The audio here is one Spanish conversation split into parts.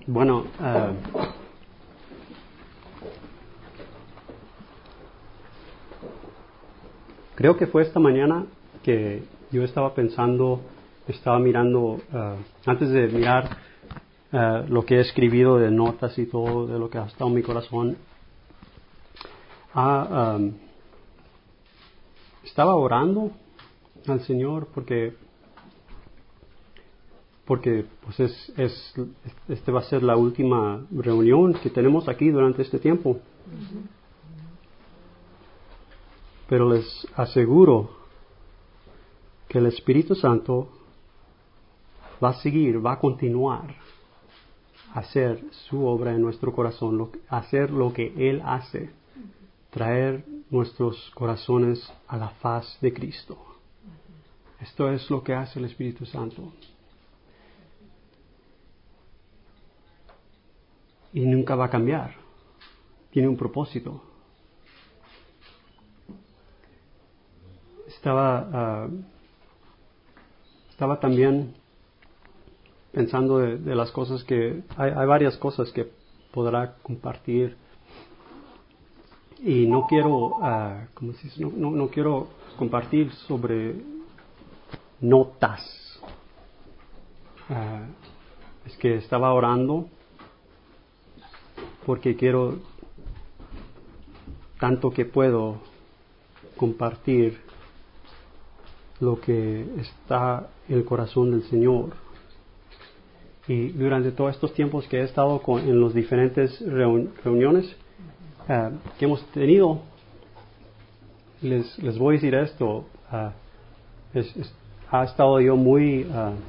Bueno, creo que fue esta mañana que yo estaba pensando, estaba mirando, antes de mirar lo que he escribido de notas y todo, de lo que ha estado en mi corazón, estaba orando al Señor porque pues este va a ser la última reunión que tenemos aquí durante este tiempo. Pero les aseguro que el Espíritu Santo va a seguir, va a continuar a hacer su obra en nuestro corazón, hacer lo que Él hace, traer nuestros corazones a la faz de Cristo. Esto es lo que hace el Espíritu Santo. Y nunca va a cambiar. Tiene un propósito. Estaba también pensando de las cosas que... Hay varias cosas que podrá compartir. Y no quiero, ¿cómo se dice? No quiero compartir sobre notas. Es que estaba orando porque quiero tanto que puedo compartir lo que está en el corazón del Señor. Y durante todos estos tiempos que he estado en las diferentes reuniones que hemos tenido, les voy a decir esto, ha estado yo muy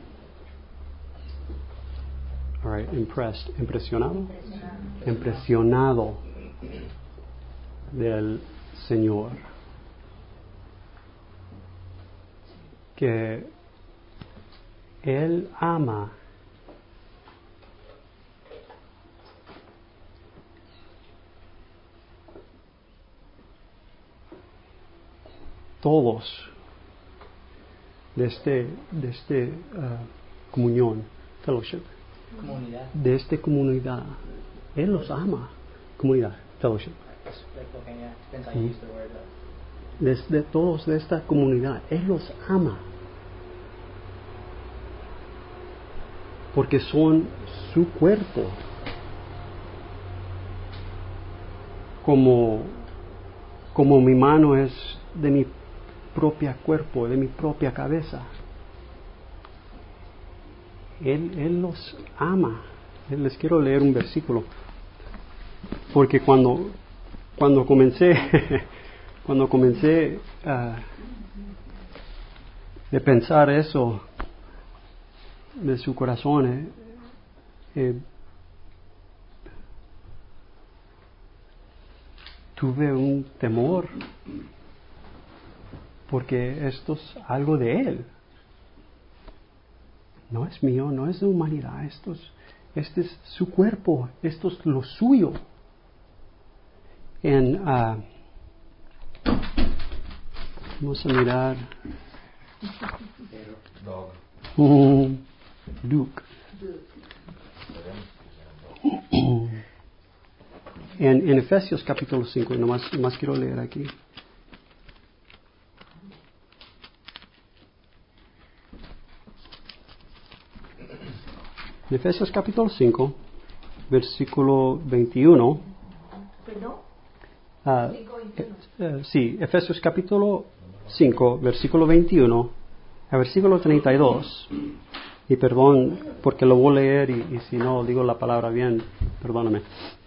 impresionado del Señor, que Él ama todos de este comunión, fellowship, de esta comunidad. Él los ama, comunidad, fellowship. Desde todos de esta comunidad, Él los ama. Porque son su cuerpo. Como mi mano es de mi propio cuerpo, de mi propia cabeza. Él los ama. Les quiero leer un versículo. Porque cuando comencé de pensar eso de su corazón, tuve un temor, porque esto es algo de Él. No es mío, no es de humanidad, este es su cuerpo, esto es lo suyo. Vamos a mirar Luke. En Efesios capítulo 5, nomás quiero leer aquí. En Efesios capítulo 5, versículo 21. ¿Perdón? Sí, Efesios capítulo 5, versículo 21, a versículo 32. Y perdón, porque lo voy a leer y si no digo la palabra bien, perdóname.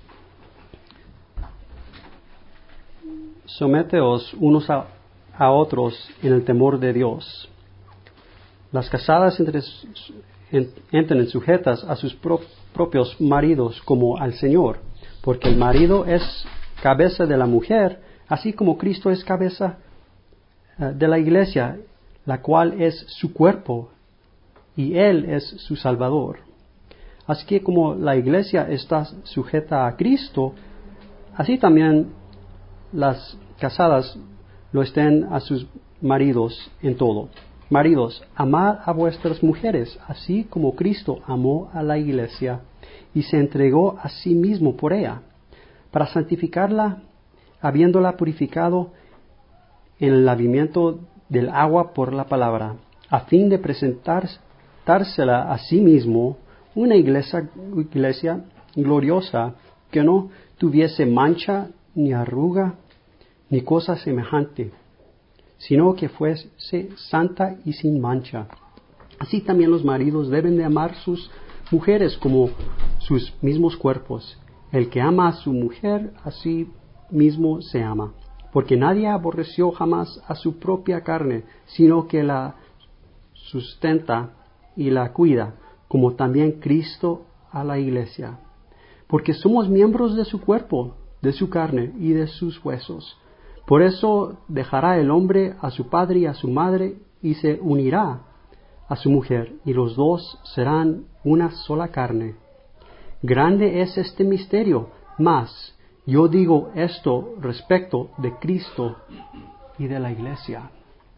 Someteos unos a otros en el temor de Dios. Las casadas entren sujetas a sus propios maridos como al Señor, porque el marido es cabeza de la mujer, así como Cristo es cabeza de la iglesia, la cual es su cuerpo, y Él es su Salvador. Así que como la iglesia está sujeta a Cristo, así también las casadas lo estén a sus maridos en todo. Maridos, amad a vuestras mujeres, así como Cristo amó a la iglesia y se entregó a sí mismo por ella, para santificarla, habiéndola purificado en el lavamiento del agua por la palabra, a fin de presentársela a sí mismo una iglesia gloriosa, que no tuviese mancha, ni arruga, ni cosa semejante, sino que fuese santa y sin mancha. Así también los maridos deben de amar sus mujeres como sus mismos cuerpos. El que ama a su mujer, a sí mismo se ama. Porque nadie aborreció jamás a su propia carne, sino que la sustenta y la cuida, como también Cristo a la iglesia. Porque somos miembros de su cuerpo, de su carne y de sus huesos. Por eso dejará el hombre a su padre y a su madre, y se unirá a su mujer, y los dos serán una sola carne. Grande es este misterio, mas yo digo esto respecto de Cristo y de la iglesia.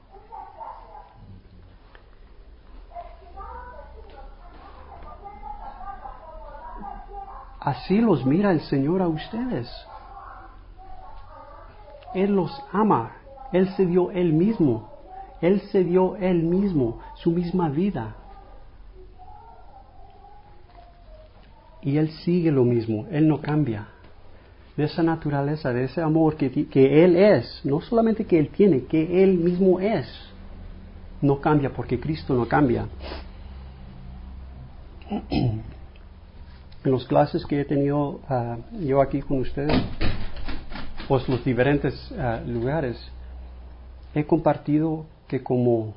Así los mira el Señor a ustedes. Él los ama. Él se dio Él mismo. Él se dio Él mismo, su misma vida. Y Él sigue lo mismo. Él no cambia. De esa naturaleza, de ese amor que Él es, no solamente que Él tiene, que Él mismo es, no cambia porque Cristo no cambia. En las clases que he tenido yo aquí con ustedes, pues los diferentes lugares, he compartido que como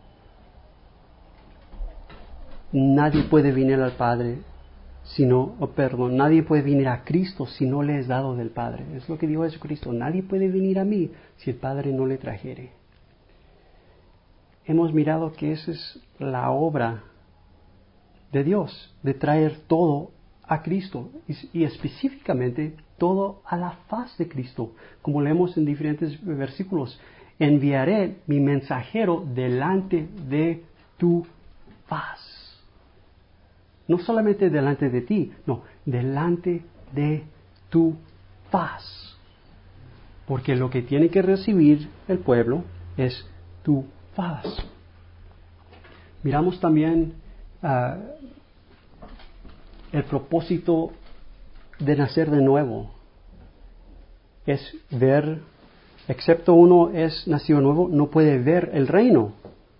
nadie puede venir al Padre nadie puede venir a Cristo si no le es dado del Padre. Es lo que dijo Jesucristo, nadie puede venir a mí si el Padre no le trajere. Hemos mirado que esa es la obra de Dios, de traer todo a Cristo y específicamente todo a la faz de Cristo, como leemos en diferentes versículos. Enviaré mi mensajero delante de tu faz. No solamente delante de ti, no, delante de tu faz. Porque lo que tiene que recibir el pueblo es tu faz. Miramos también el propósito de nacer de nuevo. Es ver, excepto uno es nacido nuevo, no puede ver el reino.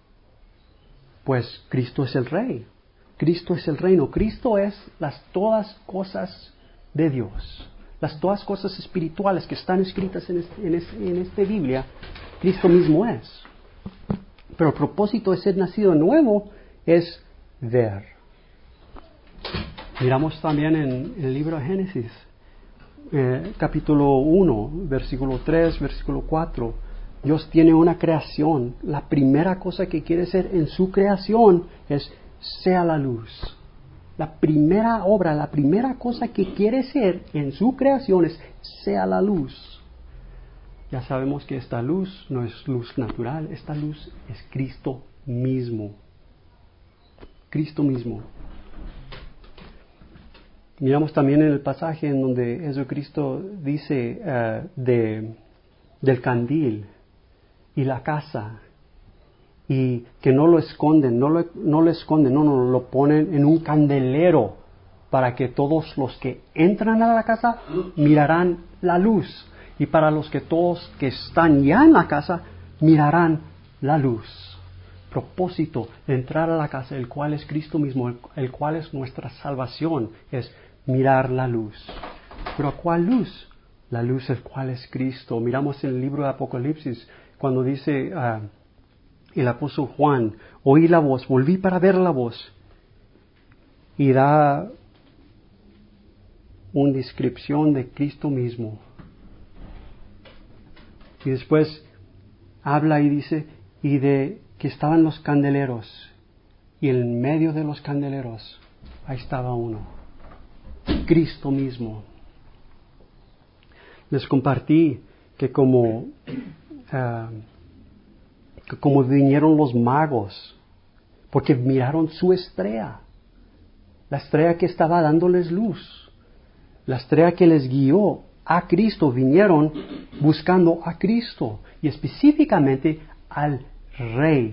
Pues Cristo es el Rey. Cristo es el reino. Cristo es las todas cosas de Dios. Las todas cosas espirituales que están escritas en esta Biblia, Cristo mismo es. Pero el propósito de ser nacido nuevo es ver. Miramos también en el libro de Génesis, capítulo 1, versículo 3, versículo 4. Dios tiene una creación. La primera cosa que quiere hacer en su creación es sea la luz. La primera obra, la primera cosa que quiere ser en su creación es sea la luz. Ya sabemos que esta luz no es luz natural, esta luz es Cristo mismo. Cristo mismo. Miramos también en el pasaje en donde Jesucristo dice del candil y la casa, y que no lo esconden, no lo ponen en un candelero para que todos los que entran a la casa mirarán la luz, y para los que todos que están ya en la casa mirarán la luz. Propósito de entrar a la casa, el cual es Cristo mismo, el cual es nuestra salvación, es mirar la luz. ¿Pero cuál luz? La luz el cual es Cristo. Miramos en el libro de Apocalipsis cuando dice el apóstol Juan, oí la voz, volví para ver la voz, y da una descripción de Cristo mismo. Y después habla y dice, y de que estaban los candeleros, y en medio de los candeleros, ahí estaba uno, Cristo mismo. Les compartí que como vinieron los magos porque miraron su estrella, la estrella que estaba dándoles luz, la estrella que les guió a Cristo. Vinieron buscando a Cristo y específicamente al Rey.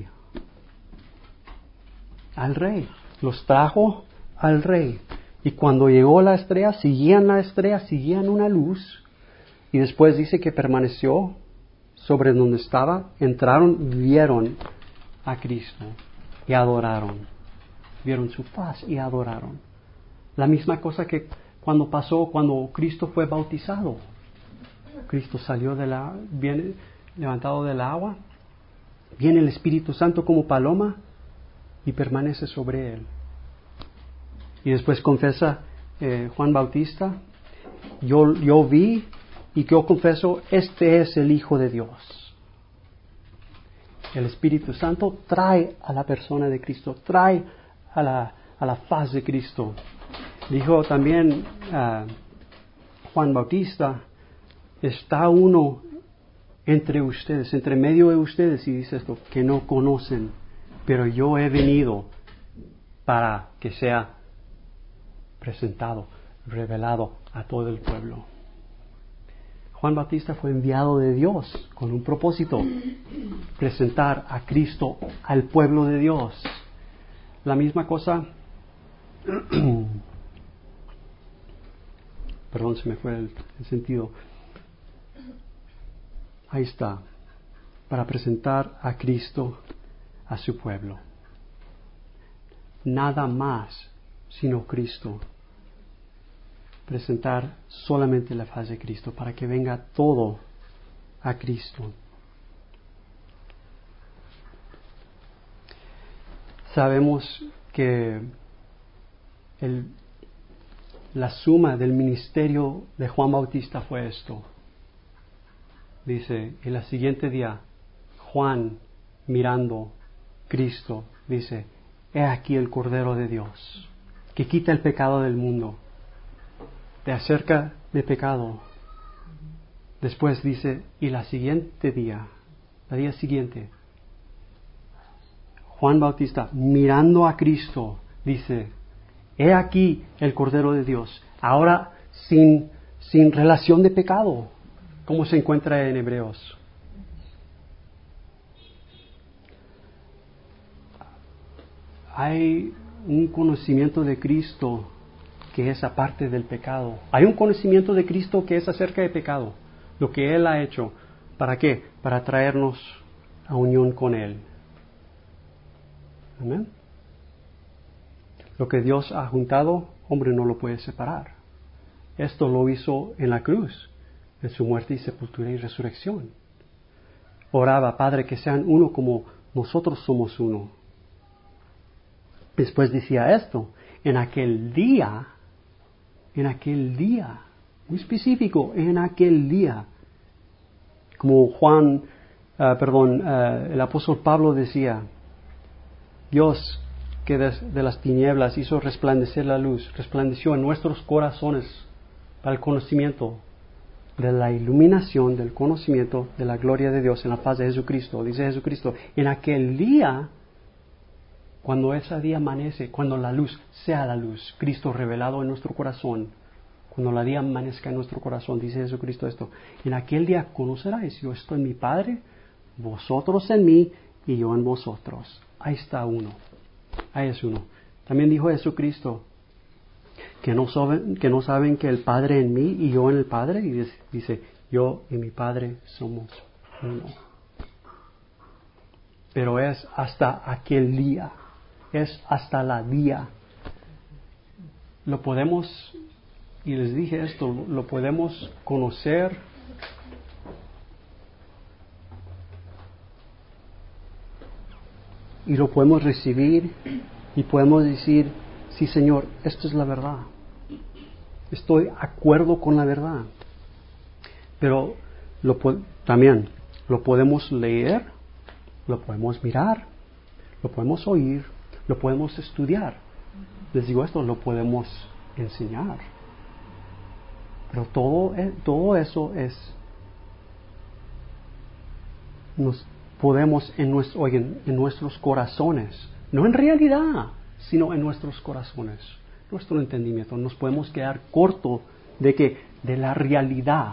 Al Rey. Los trajo al Rey. Y cuando llegó la estrella, seguían una luz. Y después dice que permaneció sobre donde estaba. Entraron, vieron a Cristo y adoraron. Vieron su faz y adoraron. La misma cosa que cuando pasó cuando Cristo fue bautizado. Cristo salió viene levantado del agua. Viene el Espíritu Santo como paloma y permanece sobre él. Y después confesa Juan Bautista, yo vi y yo confeso, este es el Hijo de Dios. El Espíritu Santo trae a la persona de Cristo, trae a la faz de Cristo. Dijo también Juan Bautista, está uno entre ustedes, entre medio de ustedes, y dice esto, que no conocen, pero yo he venido para que sea presentado, revelado a todo el pueblo. Juan Bautista fue enviado de Dios con un propósito, presentar a Cristo al pueblo de Dios. La misma cosa, perdón, se me fue el sentido. Ahí está, para presentar a Cristo a su pueblo. Nada más sino Cristo. Presentar solamente la faz de Cristo para que venga todo a Cristo. Sabemos que la suma del ministerio de Juan Bautista fue esto. Dice, el siguiente día, Juan mirando Cristo, dice, he aquí el Cordero de Dios, que quita el pecado del mundo, te acerca de pecado. Después dice, y el día siguiente, Juan Bautista mirando a Cristo, dice, he aquí el Cordero de Dios, ahora sin relación de pecado, como se encuentra en Hebreos. Hay un conocimiento de Cristo que es aparte del pecado. Hay un conocimiento de Cristo que es acerca del pecado, lo que Él ha hecho. ¿Para qué? Para traernos a unión con Él. Amén. Lo que Dios ha juntado, hombre no lo puede separar. Esto lo hizo en la cruz, en su muerte y sepultura y resurrección. Oraba, Padre, que sean uno como nosotros somos uno. Después decía esto, en aquel día, muy específico, en aquel día, como el apóstol Pablo decía, Dios que de las tinieblas hizo resplandecer la luz, resplandeció en nuestros corazones para el conocimiento de la iluminación, del conocimiento de la gloria de Dios en la faz de Jesucristo. Dice Jesucristo, en aquel día, cuando ese día amanece, cuando la luz sea la luz, Cristo revelado en nuestro corazón, cuando la día amanezca en nuestro corazón, dice Jesucristo esto, en aquel día conoceráis, yo estoy en mi Padre, vosotros en mí y yo en vosotros. Ahí está uno, ahí es uno. También dijo Jesucristo que no saben que el Padre en mí y yo en el Padre, y dice, yo y mi Padre somos uno. Pero es hasta aquel día, es hasta la día. Lo podemos, y les dije esto, lo podemos conocer y lo podemos recibir y podemos decir, sí Señor, esto es la verdad. Estoy de acuerdo con la verdad. Pero también lo podemos leer, lo podemos mirar, lo podemos oír, lo podemos estudiar. Les digo esto, lo podemos enseñar. Pero todo eso nos podemos en nuestros corazones No en realidad, sino en nuestros corazones, nuestro entendimiento. Nos podemos quedar corto de que de la realidad.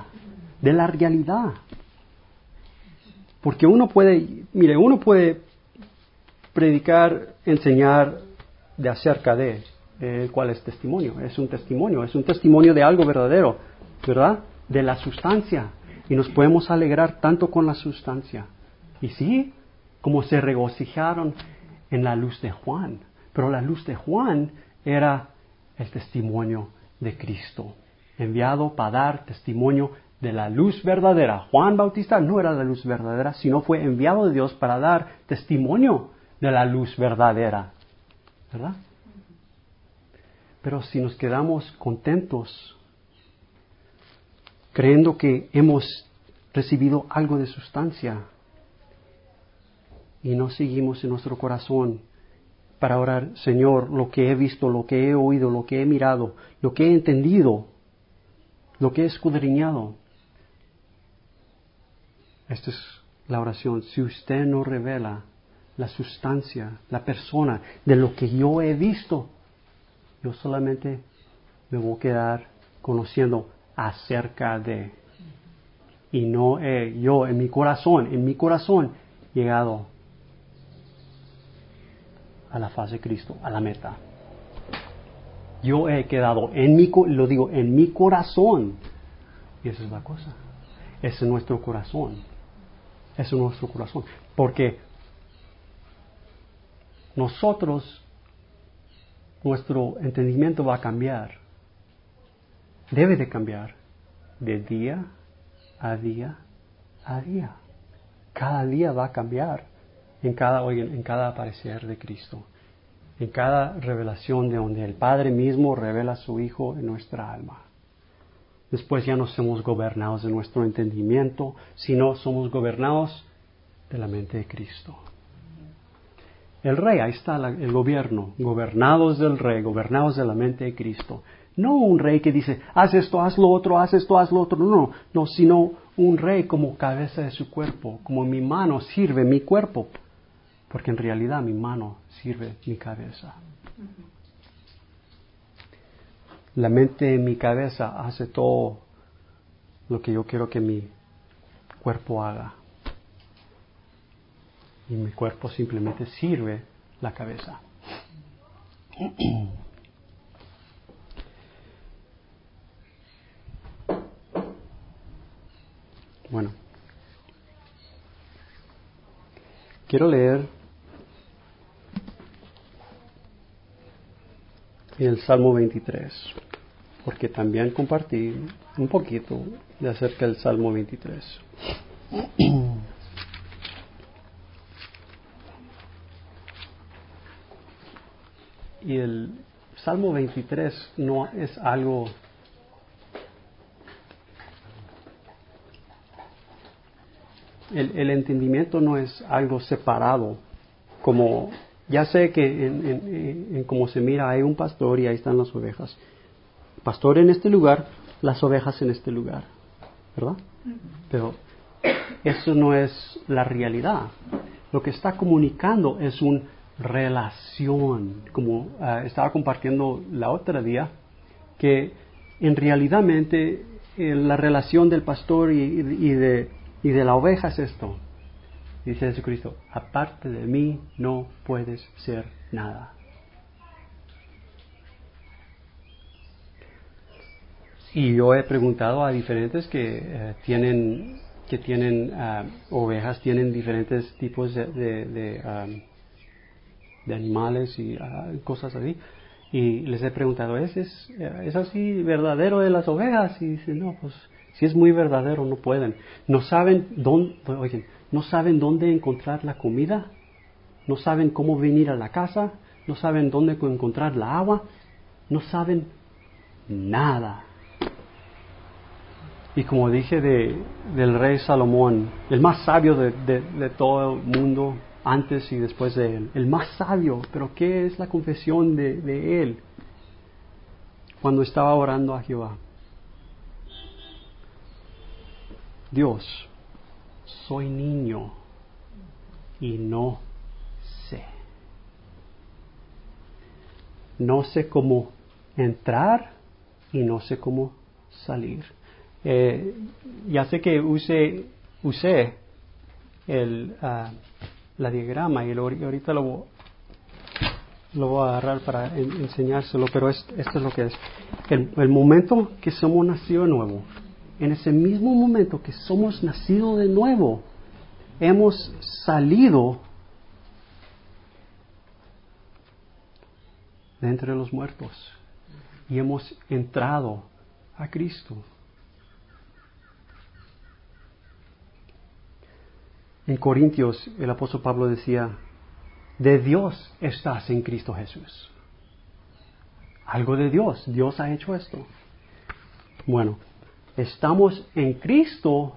Porque uno puede predicar, enseñar de acerca de cuál es testimonio. Es un testimonio de algo verdadero, ¿verdad? De la sustancia. Y nos podemos alegrar tanto con la sustancia. Y sí, como se regocijaron en la luz de Juan. Pero la luz de Juan era el testimonio de Cristo, enviado para dar testimonio de la luz verdadera. Juan Bautista no era la luz verdadera, sino fue enviado de Dios para dar testimonio de la luz verdadera, ¿verdad? Pero si nos quedamos contentos, creyendo que hemos recibido algo de sustancia, y no seguimos en nuestro corazón para orar, Señor, lo que he visto, lo que he oído, lo que he mirado, lo que he entendido, lo que he escudriñado. Esta es la oración. Si usted no revela la sustancia, la persona de lo que yo he visto, yo solamente me voy a quedar conociendo acerca de. Y no he yo en mi corazón llegado a la faz de Cristo, a la meta. Yo he quedado en mi corazón. Y esa es la cosa. Ese es nuestro corazón. Ese es nuestro corazón. Porque nuestro entendimiento va a cambiar. Debe de cambiar. De día a día a día. Cada día va a cambiar. En cada aparecer de Cristo. En cada revelación de donde el Padre mismo revela a su Hijo en nuestra alma. Después ya no somos gobernados de nuestro entendimiento, sino somos gobernados de la mente de Cristo. El Rey, ahí está el gobierno, gobernados del Rey, gobernados de la mente de Cristo. No un Rey que dice, haz esto, haz lo otro, haz esto, haz lo otro. No, sino un Rey como cabeza de su cuerpo, como mi mano sirve mi cuerpo. Porque en realidad mi mano sirve mi cabeza. La mente de mi cabeza hace todo lo que yo quiero que mi cuerpo haga. Y mi cuerpo simplemente sirve la cabeza. Bueno, quiero leer el Salmo 23, porque también compartí un poquito de acerca del Salmo 23. Y el Salmo 23 no es algo el entendimiento no es algo separado, como ya sé que en como se mira hay un pastor y ahí están las ovejas. Pastor en este lugar, las ovejas en este lugar, ¿verdad? Pero eso no es la realidad. Lo que está comunicando es una relación, como estaba compartiendo la otra día, que en realidadmente la relación del pastor y de la oveja es esto. Dice Jesucristo, aparte de mí no puedes ser nada. Y yo he preguntado a diferentes que tienen ovejas, tienen diferentes tipos de animales y cosas así. Y les he preguntado, ¿es así verdadero de las ovejas? Y dicen, no, pues si es muy verdadero no pueden. No saben dónde encontrar la comida, no saben cómo venir a la casa, no saben dónde encontrar la agua, no saben nada. Y como dije del rey Salomón, el más sabio de todo el mundo, antes y después de él, el más sabio, pero ¿qué es la confesión de él cuando estaba orando a Jehová? Dios, soy niño y no sé. no sé cómo entrar y no sé cómo salir. Ya sé que usé la diagrama y ahorita lo voy a agarrar para enseñárselo, pero esto es lo que es. El momento que somos nacidos de nuevo, en ese mismo momento que somos nacidos de nuevo, hemos salido de entre los muertos y hemos entrado a Cristo. En Corintios el apóstol Pablo decía, de Dios estás en Cristo Jesús. Algo de Dios, Dios ha hecho esto. Bueno, estamos en Cristo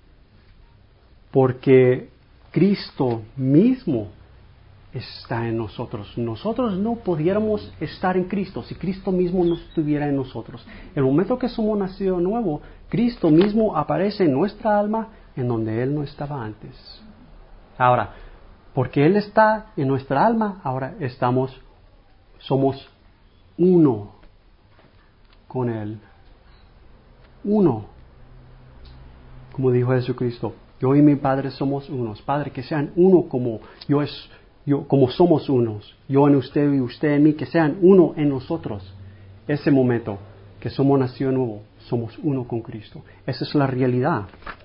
porque Cristo mismo está en nosotros. Nosotros no pudiéramos estar en Cristo si Cristo mismo no estuviera en nosotros. El momento que somos nacidos de nuevo, Cristo mismo aparece en nuestra alma en donde Él no estaba antes. Ahora, porque Él está en nuestra alma, ahora somos uno con Él. Uno. Como dijo Jesucristo, yo y mi Padre somos unos. Padre, que sean uno como como somos unos. Yo en usted y usted en mí, que sean uno en nosotros. Ese momento que somos nacidos de nuevo, somos uno con Cristo. Esa es la realidad.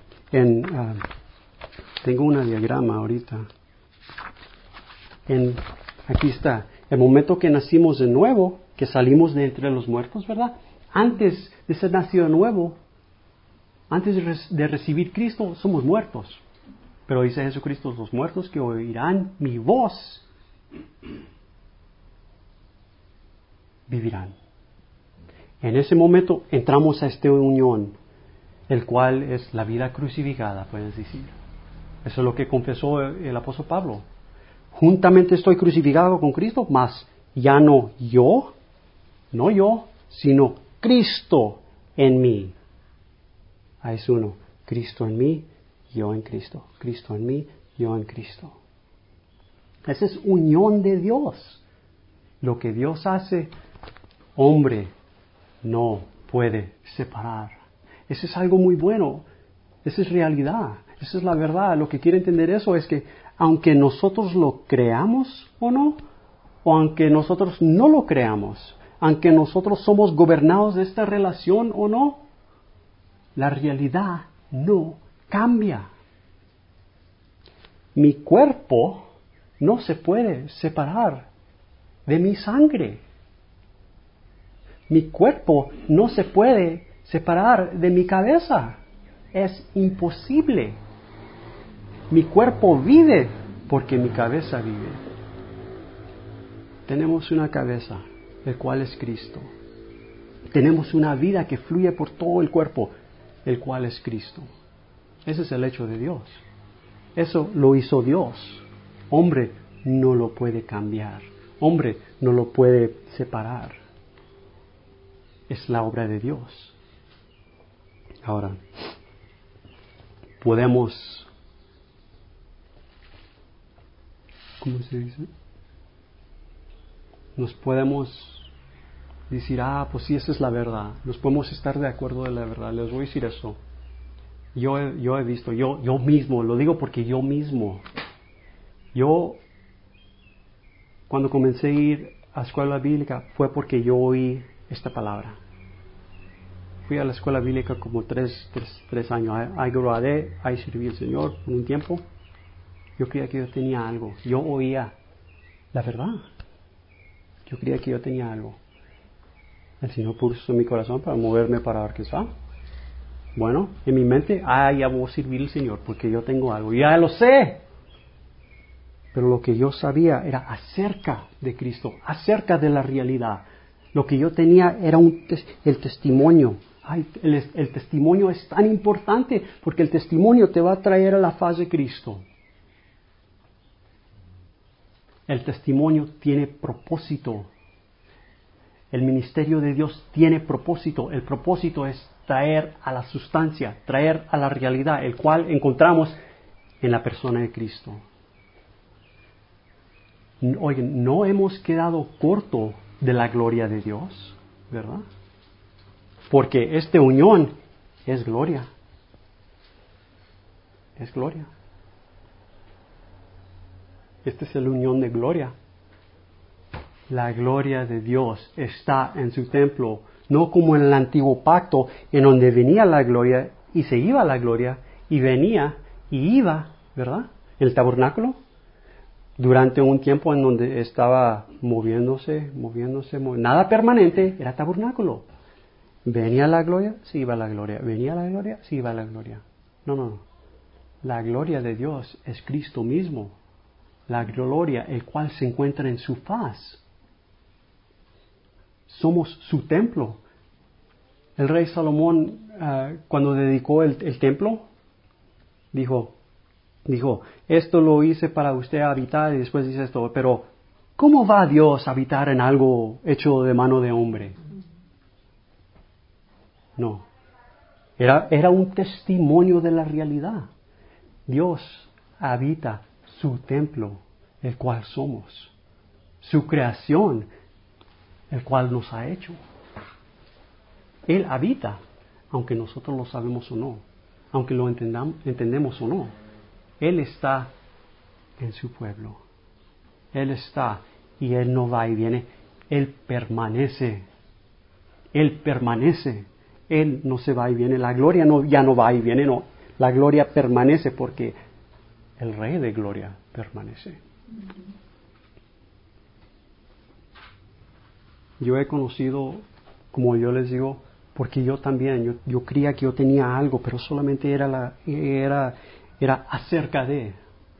Tengo una diagrama ahorita. Aquí está. El momento que nacimos de nuevo, que salimos de entre los muertos, ¿verdad? Antes de ser nacido de nuevo, antes de recibir Cristo, somos muertos. Pero dice Jesucristo, los muertos que oirán mi voz, vivirán. En ese momento entramos a esta unión, el cual es la vida crucificada, puedes decir. Eso es lo que confesó el apóstol Pablo. Juntamente estoy crucificado con Cristo, mas ya no yo, sino Cristo en mí. Ahí es uno. Cristo en mí, yo en Cristo. Cristo en mí, yo en Cristo. Esa es unión de Dios. Lo que Dios hace, hombre no puede separar. Eso es algo muy bueno. Esa es realidad. Esa es la verdad. Lo que quiere entender eso es que aunque nosotros lo creamos o no, o aunque nosotros no lo creamos, aunque nosotros somos gobernados de esta relación o no, la realidad no cambia. Mi cuerpo no se puede separar de mi sangre. Mi cuerpo no se puede separar de mi cabeza. Es imposible. Mi cuerpo vive porque mi cabeza vive. Tenemos una cabeza, el cual es Cristo. Tenemos una vida que fluye por todo el cuerpo, el cual es Cristo. Ese es el hecho de Dios. Eso lo hizo Dios. Hombre no lo puede cambiar. Hombre no lo puede separar. Es la obra de Dios. Ahora, podemos, ¿cómo se dice? Nos podemos decir, pues sí, esa es la verdad. Nos podemos estar de acuerdo de la verdad. Les voy a decir eso. Yo he visto, yo mismo, lo digo porque yo mismo, cuando comencé a ir a escuela bíblica fue porque yo oí esta palabra. Fui a la escuela bíblica como tres años. Ahí gradué, ahí serví al Señor por un tiempo. Yo creía que yo tenía algo. Yo oía la verdad. Yo creía que yo tenía algo. El Señor puso en mi corazón para moverme para Arkansas. Bueno, en mi mente, ya voy a servir al Señor porque yo tengo algo. Ya lo sé. Pero lo que yo sabía era acerca de Cristo, acerca de la realidad. Lo que yo tenía era el testimonio. El testimonio es tan importante porque el testimonio te va a traer a la faz de Cristo. El testimonio tiene propósito. El ministerio de Dios tiene propósito. El propósito es traer a la sustancia, traer a la realidad, el cual encontramos en la persona de Cristo. Oigan, no hemos quedado corto de la gloria de Dios, ¿verdad? Porque esta unión es gloria. Es gloria. Esta es la unión de gloria. La gloria de Dios está en su templo, no como en el antiguo pacto, en donde venía la gloria y se iba la gloria, y venía y iba, ¿verdad? El tabernáculo, durante un tiempo en donde estaba moviéndose, nada permanente, era tabernáculo. Venía la gloria, se iba la gloria. Venía la gloria, se iba la gloria. No. La gloria de Dios es Cristo mismo. La gloria, el cual se encuentra en su faz. Somos su templo. El rey Salomón, cuando dedicó el templo, dijo, esto lo hice para usted habitar, y después dice esto, pero ¿cómo va Dios a habitar en algo hecho de mano de hombre? No. Era un testimonio de la realidad. Dios habita su templo, el cual somos. Su creación, el cual nos ha hecho. Él habita, aunque nosotros lo sabemos o no, aunque lo entendemos o no. Él está en su pueblo. Él está y Él no va y viene. Él permanece. Él permanece. Él no se va y viene. La gloria ya no va y viene, no. La gloria permanece porque el Rey de Gloria permanece. Yo he conocido, como yo les digo, porque yo también, yo creía que yo tenía algo, pero solamente era acerca de.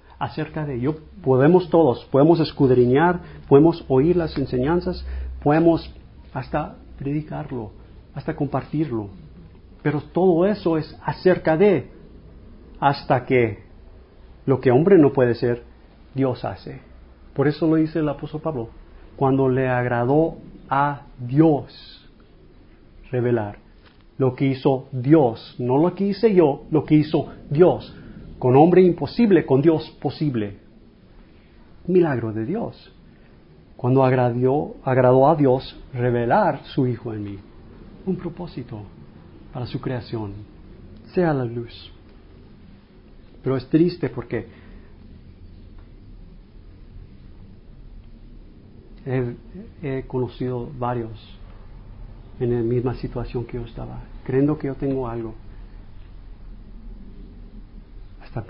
Podemos escudriñar, podemos oír las enseñanzas, podemos hasta predicarlo, hasta compartirlo. Pero todo eso es acerca de, hasta que lo que hombre no puede ser, Dios hace. Por eso lo dice el apóstol Pablo, cuando le agradó a Dios revelar lo que hizo Dios, no lo que hice yo, lo que hizo Dios. Con hombre imposible, con Dios posible. Milagro de Dios. Cuando agradó a Dios revelar su Hijo en mí. Un propósito para su creación. Sea la luz. Pero es triste porque he conocido varios en la misma situación que yo estaba, creyendo que yo tengo algo. Hasta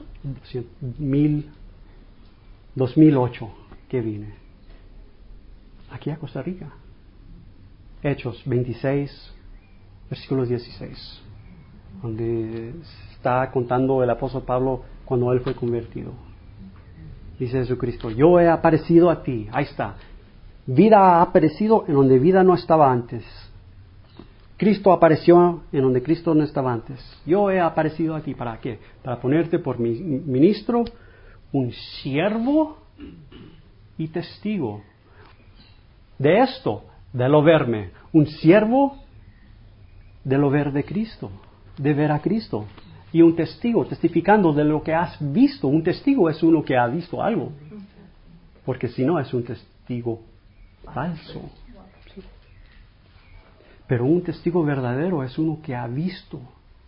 2008 que vine aquí a Costa Rica. Hechos 26, versículos 16, donde está contando el apóstol Pablo cuando él fue convertido. Dice Jesucristo, yo he aparecido a ti. Ahí está. Vida ha aparecido en donde vida no estaba antes. Cristo apareció en donde Cristo no estaba antes. Yo he aparecido a ti. ¿Para qué? Para ponerte por mi ministro, un siervo y testigo. De esto, de lo verme. Un siervo de lo ver de Cristo. De ver a Cristo. Y un testigo, testificando de lo que has visto. Un testigo es uno que ha visto algo. Porque si no, es un testigo falso. Pero un testigo verdadero es uno que ha visto.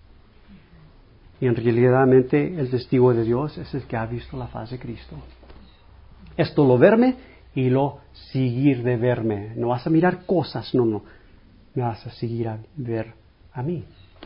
Y en realidad el testigo de Dios es el que ha visto la faz de Cristo. Esto lo verme y lo seguir de verme. No vas a mirar cosas, no. Me vas a seguir a ver a mí.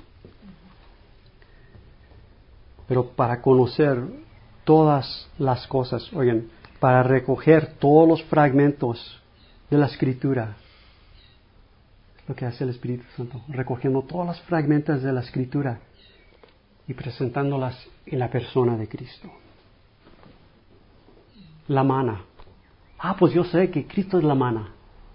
Pero para conocer todas las cosas, oigan, para recoger todos los fragmentos de la Escritura, lo que hace el Espíritu Santo, recogiendo todos los fragmentos de la Escritura y presentándolas en la persona de Cristo. La mana. Pues yo sé que Cristo es la mana.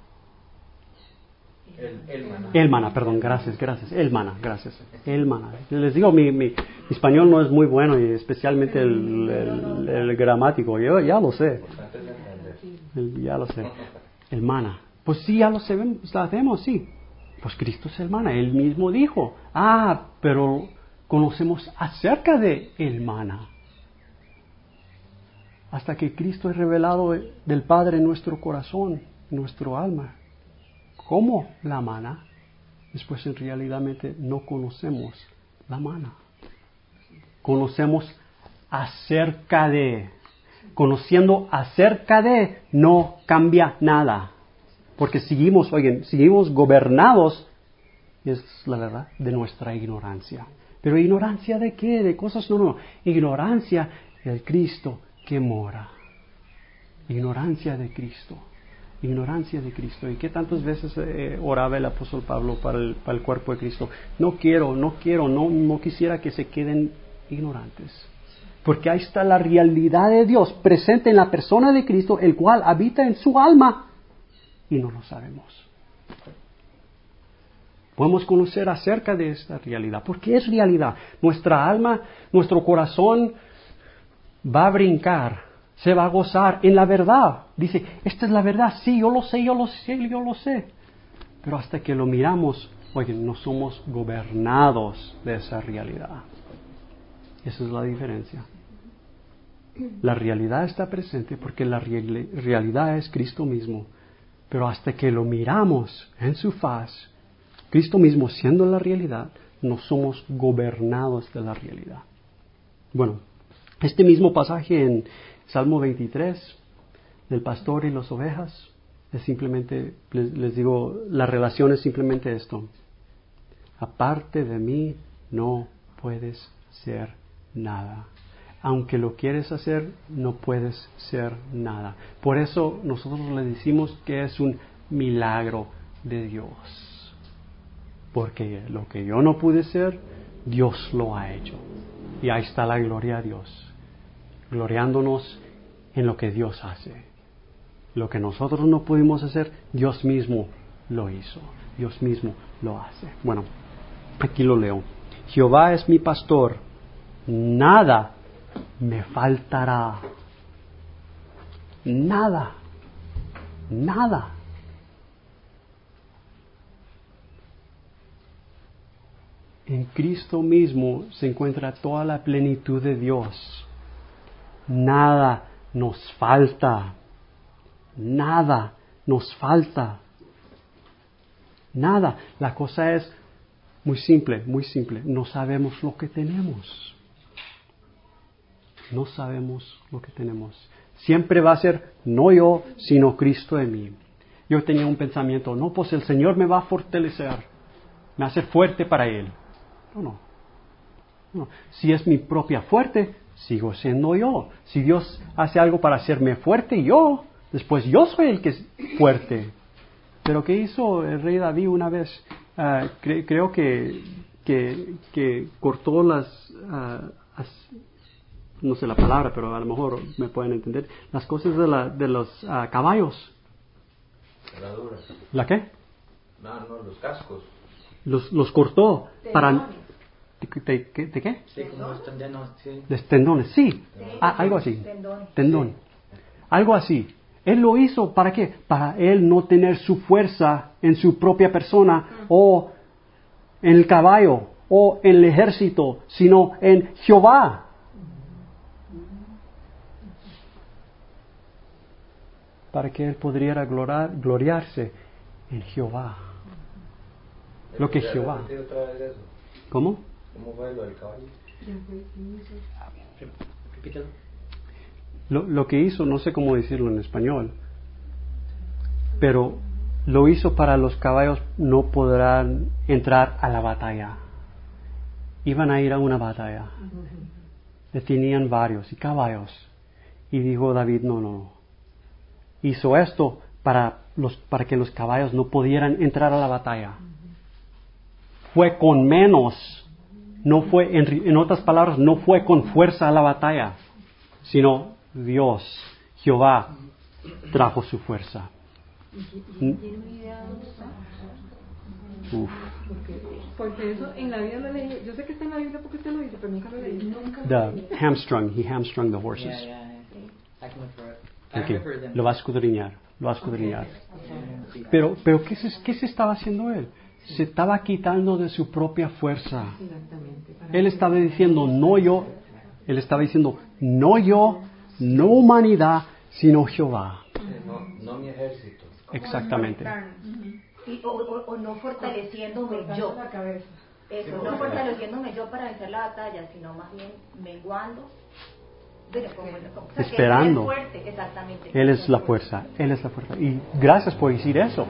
El mana, perdón, gracias. El mana, gracias. El mana. Les digo, mi español no es muy bueno, y especialmente el gramático. Yo ya lo sé. Ya lo sé. El mana. Pues sí, ya lo sabemos, sí. Pues Cristo es el mana. Él mismo dijo. Pero conocemos acerca de el mana. Hasta que Cristo es revelado del Padre en nuestro corazón. nuestro alma. ¿Cómo la mana? Después en realidad no conocemos la mana. Conocemos acerca de. Conociendo acerca de no cambia nada. Porque seguimos gobernados, es la verdad, de nuestra ignorancia. Pero ignorancia de qué? De cosas no. Ignorancia del Cristo que mora. Ignorancia de Cristo. Ignorancia de Cristo. ¿Y qué tantas veces oraba el apóstol Pablo para el cuerpo de Cristo? No quisiera que se queden ignorantes. Porque ahí está la realidad de Dios presente en la persona de Cristo, el cual habita en su alma y no lo sabemos. Podemos conocer acerca de esta realidad. ¿Por qué es realidad? Nuestra alma, nuestro corazón va a brincar, se va a gozar en la verdad. Dice, esta es la verdad, sí, yo lo sé. Pero hasta que lo miramos, no somos gobernados de esa realidad. Esa es la diferencia. La realidad está presente porque la realidad es Cristo mismo. Pero hasta que lo miramos en su faz, Cristo mismo siendo la realidad, no somos gobernados de la realidad. Bueno, este mismo pasaje en Salmo 23, del pastor y las ovejas, es simplemente, les digo, la relación es simplemente esto. Aparte de mí no puedes ser nada. Aunque lo quieres hacer, no puedes ser nada. Por eso nosotros le decimos que es un milagro de Dios. Porque lo que yo no pude ser, Dios lo ha hecho. Y ahí está la gloria a Dios. Gloriándonos en lo que Dios hace. Lo que nosotros no pudimos hacer, Dios mismo lo hizo. Dios mismo lo hace. Bueno, aquí lo leo. Jehová es mi pastor, nada me faltará. Nada. En Cristo mismo se encuentra toda la plenitud de Dios. Nada nos falta. Nada nos falta. Nada. La cosa es muy simple. No sabemos lo que tenemos. No sabemos lo que tenemos. Siempre va a ser no yo, sino Cristo en mí. Yo tenía un pensamiento, no, pues el Señor me va a fortalecer, me hace fuerte para Él. No. Si es mi propia fuerte, sigo siendo yo. Si Dios hace algo para hacerme fuerte, después yo soy el que es fuerte. Pero ¿qué hizo el rey David una vez? Creo que cortó no sé la palabra, pero a lo mejor me pueden entender, las cosas de los caballos. ¿La qué? No, los cascos. Los cortó para... ¿De qué? Sí, como los tendones, sí. De tendones, sí. Algo así. Tendón. Sí. Algo así. Él lo hizo, ¿para qué? Para él no tener su fuerza en su propia persona o en el caballo o en el ejército, sino en Jehová. Para que él pudiera gloriarse en Jehová. Lo que Jehová. ¿Cómo? ¿Cómo fue lo del caballo? Repítelo. Lo que hizo, no sé cómo decirlo en español, pero lo hizo para los caballos no podrán entrar a la batalla. Iban a ir a una batalla. Tenían varios y caballos. Y dijo David, no. Hizo esto para que los caballos no pudieran entrar a la batalla. Fue con menos. No fue, en otras palabras, no fue con fuerza a la batalla, sino Dios, Jehová, trajo su fuerza. Porque eso en la Biblia lo leí. Yo sé que está en la Biblia porque usted lo dice, pero nunca lo leí. He hamstrung the horses. Okay. Lo va a escudriñar. Pero ¿qué se estaba haciendo él? Se estaba quitando de su propia fuerza. Él estaba diciendo, no yo, no humanidad, sino Jehová. No mi ejército. Exactamente. O no fortaleciéndome yo. La cabeza. Eso, no fortaleciéndome yo para vencer la batalla, sino más bien menguando. O sea, Esperando. que Él es fuerte, exactamente. Él es la fuerza, Él es la fuerza. Y gracias por decir eso.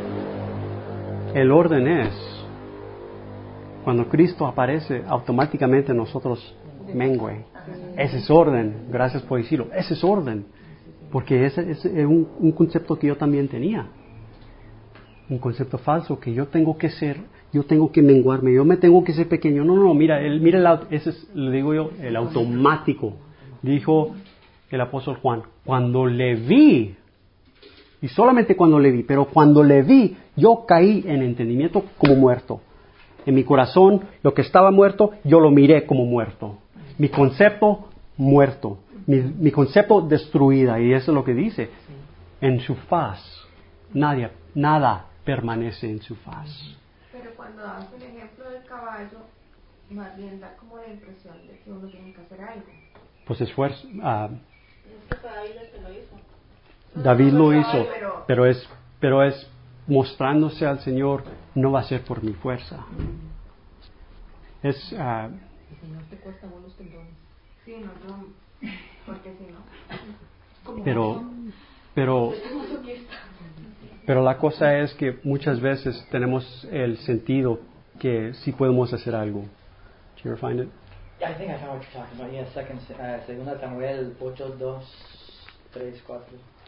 El orden es, cuando Cristo aparece, automáticamente nosotros mengue. Ese es orden, gracias por decirlo. Ese es orden. Porque ese es un concepto que yo también tenía. Un concepto falso, que yo tengo que ser, yo tengo que menguarme, yo me tengo que ser pequeño. No, mira, ese es, le digo yo, el automático. Dijo el apóstol Juan, cuando le vi, y solamente cuando le vi, pero cuando le vi, yo caí en entendimiento como muerto. En mi corazón, lo que estaba muerto, yo lo miré como muerto. Mi concepto, muerto. Mi concepto, destruida. Y eso es lo que dice. En su faz, nada permanece en su faz. Pero cuando das el ejemplo del caballo, más bien da como la impresión de que uno tiene que hacer algo. Pues esfuerzo. Es que David se lo hizo. David lo hizo, Pero pero es mostrándose al Señor, no va a ser por mi fuerza. Es, El Señor te corta vos los tendones. sí, no, yo, porque si no. pero la cosa es que muchas veces tenemos el sentido que sí podemos hacer algo. Did you ever find it? Yeah, I think I know what you're talking about. Yeah, segunda Samuel 8, 2, 3, 4.